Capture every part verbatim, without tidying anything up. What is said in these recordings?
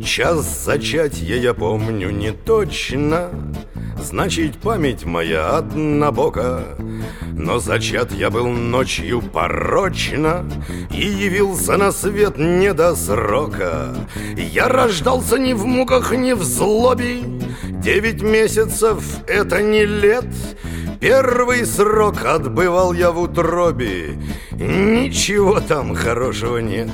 Час зачатья я помню не точно, значит, память моя однобока. Но зачат я был ночью порочно и явился на свет не до срока. Я рождался ни в муках, ни в злобе. Девять месяцев — это не лет. Первый срок отбывал я в утробе. Ничего там хорошего нет.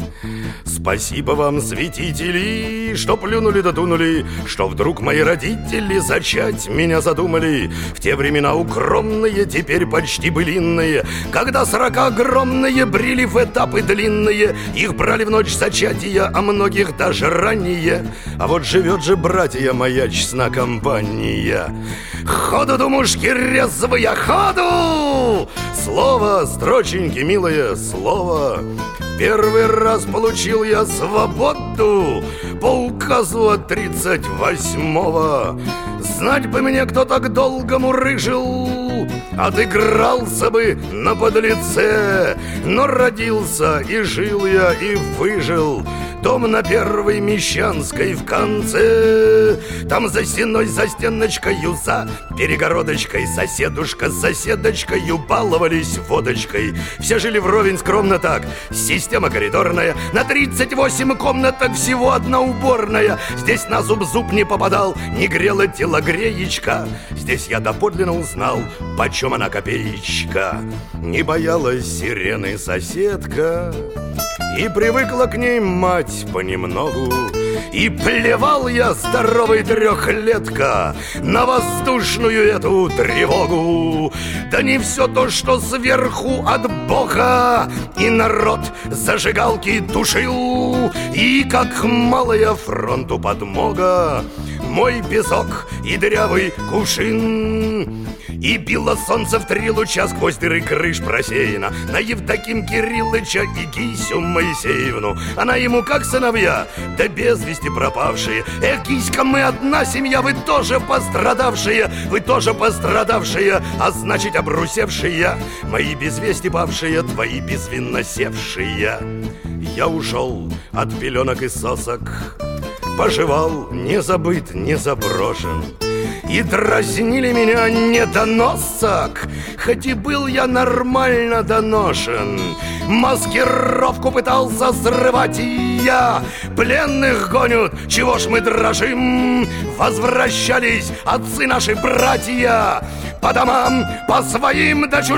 Спасибо вам, святители, что плюнули да дунули, что вдруг мои родители зачать меня задумали. В те времена укромные, теперь почти былинные, когда срока огромные брили в этапы длинные. Их брали в ночь зачатия, а многих даже ранее. А вот живет же, братья, моя честна компания. Ходу, думушки, резвые, ходу! Слово, строченьки, милое слово. Первый раз получил я свободу по указу от тридцать восьмого. Знать бы мне, кто так долго мурыжил, отыгрался бы на подлеце. Но родился и жил я, и выжил. Дом на Первой Мещанской в конце. Там за стеной, за стеночкою, за перегородочкой соседушка с соседочкою баловались водочкой. Все жили вровень скромно так. Система коридорная. На тридцать восемь комнаток всего одна уборная. Здесь на зуб зуб не попадал, не грела телогреечка. Здесь я доподлинно узнал, почем она копеечка. Не боялась сирены соседка, и привыкла к ней мать понемногу. И плевал я, здоровый трехлетка, на воздушную эту тревогу. Да не все то, что сверху от Бога. И народ зажигалки тушил, и как малая фронту подмога мой песок и дырявый кувшин. И било солнце в три луча сквозь дыры крыш просеяно на Евдоким Кириллыча и Гисю Моисеевну. Она ему как сыновья, да без вести пропавшие. Эх, Гиська, мы одна семья, вы тоже пострадавшие, вы тоже пострадавшие, а значит обрусевшие. Мои без вести павшие, твои безвинно севшие. Я ушел от пеленок и сосок, поживал, не забыт, не заброшен. И дразнили меня недоносок, хоть и был я нормально доношен. Маскировку пытался срывать и я. Пленных гонят, чего ж мы дрожим? Возвращались отцы наши братья по домам, по своим да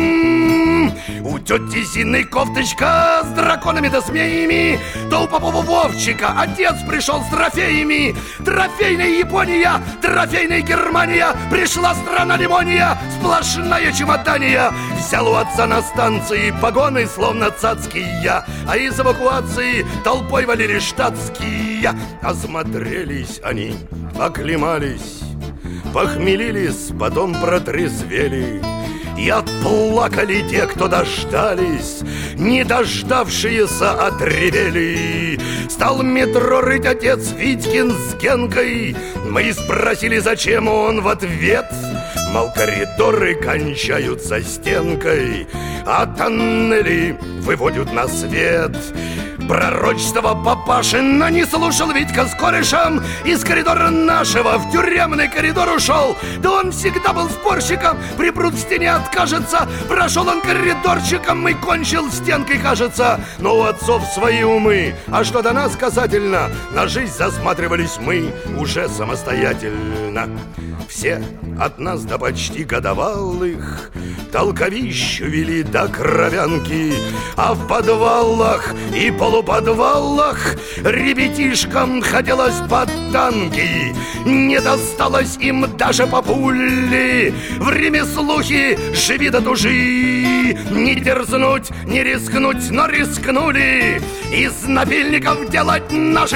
чужим. У тети Зины кофточка с драконами да змеями, то у Попова Вовчика отец пришел с трофеями. Трофейная Япония, трофейная Германия, пришла страна лимония, сплошная чемодания. Взял у отца на станции погоны, словно цацкие, а из эвакуации толпой валили штатские. Осмотрелись они, оклемались, похмелились, потом протрезвели. И отплакали те, кто дождались, не дождавшиеся отревели. Стал метро рыть отец Витькин с Генкой. Мы спросили, зачем, он в ответ: мол, коридоры кончаются стенкой, а тоннели выводят на свет. Пророчество папашина не слушал Витька с корешем. Из коридора нашего в тюремный коридор ушел. Да он всегда был спорщиком, припрут в стене откажется. Прошел он коридорчиком и кончил стенкой, кажется. Но у отцов свои умы, а что до нас касательно, на жизнь засматривались мы уже самостоятельно. Все от нас до почти годовалых толковищу вели до кровянки, а в подвалах и полуподвалах ребятишкам хотелось под танки. Не досталось им даже по пуле. Время слухи, живи да тужи. Не дерзнуть, не рискнуть, но рискнули из напильников делать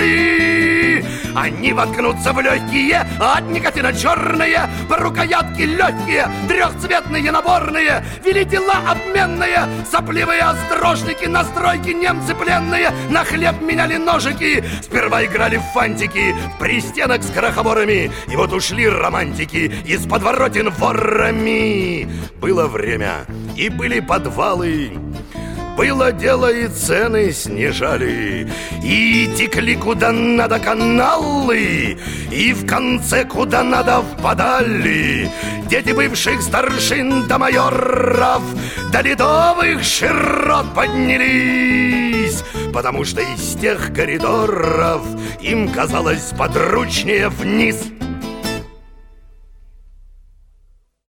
ножи. Они воткнутся в легкие, от никотина черные, по рукоятке легкие, трехцветные наборные. Вели дела обменные, сопливые острожники, настройки немцы пленные. На хлеб меняли ножики, сперва играли в фантики, в пристенок с крохоборами. И вот ушли романтики из подворотен ворами. Было время, и были подвалы. было дело, и цены снижали, и текли куда надо каналы, и в конце куда надо впадали дети бывших старшин до майоров, до ледовых широт поднялись, потому что из тех коридоров им казалось подручнее вниз.